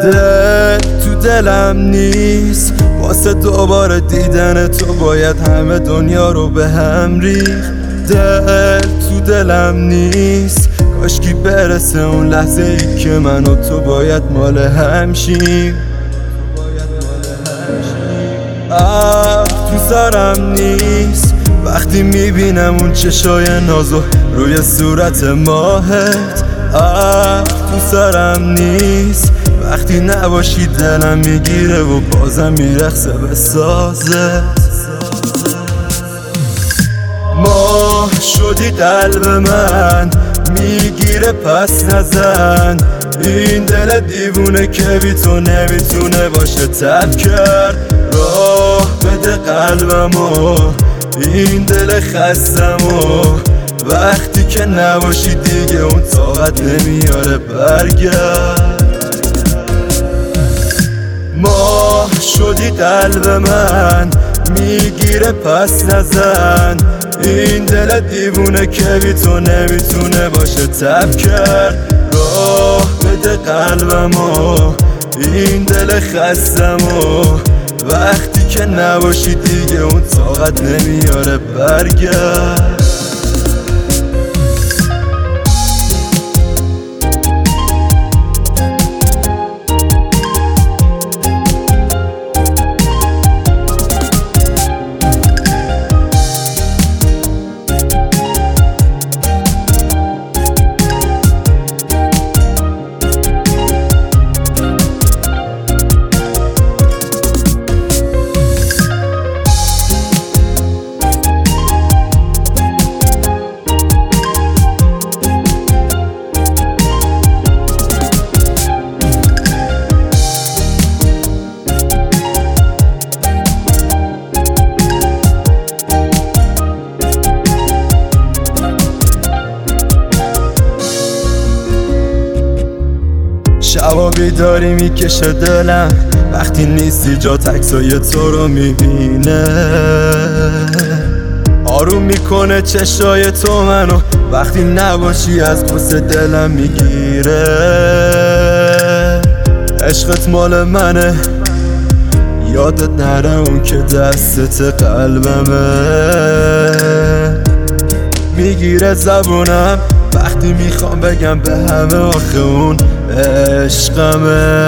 دل تو دلم نیست، واسه دوباره دیدن تو باید همه دنیا رو به هم ریخت. دل تو دلم نیست، کاشکی برسه اون لحظه ای که من و تو باید مال هم شیم. تو سرم نیست وقتی میبینم اون چشای نازو روی صورت ماهت. تو سرم نیست وقتی نباشی دلم میگیره و بازم میرقصه به سازت. ماه شدی قلب من میگیره پس نزن، این دل دیوونه که بی تو نمیتونه باشه تب کرد. راه بده قلبمو، این دل خستمو، وقتی که نباشی دیگه اون طاقت نمیاره برگرد. ماه شدی قلب من میگیره پس نزن، این دل دیوونه که بی تو نمیتونه باشه تب کرد. راه بده قلبمو، این دل خستمو، وقتی که نباشی دیگه اون طاقت نمیاره برگرد. شبا بیداری میکشه دلم وقتی نیستی، جا عکسای تو رو میبینه. آروم میکنه چشای تو منو وقتی نباشی، از غصه دلم میگیره. عشقت مال منه، یادت نره اون که دستت قلبمه. میگیره زبونم وقتی میخوام بگم به همه آخه اون عشقمه.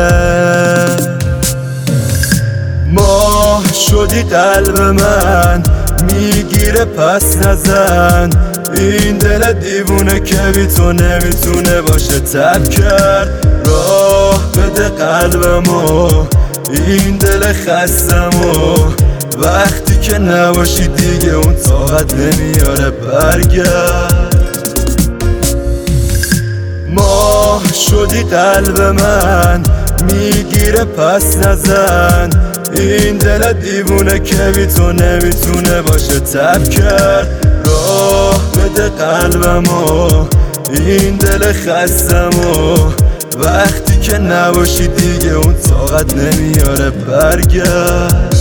ماه شدی قلب من میگیره پس نزن، این دل دیوونه که بی تو نمیتونه باشه تب کرد. راه بده قلبمو، این دل خستمو، وقتی که نباشی دیگه اون طاقت نمیاره برگرد. ماه شدی قلب من میگیره پس نزن، این دل دیوونه که بی تو نمیتونه باشه تب کرد. راه بده قلبمو، این دل خستمو، وقتی که نباشی دیگه اون طاقت نمیاره برگرد.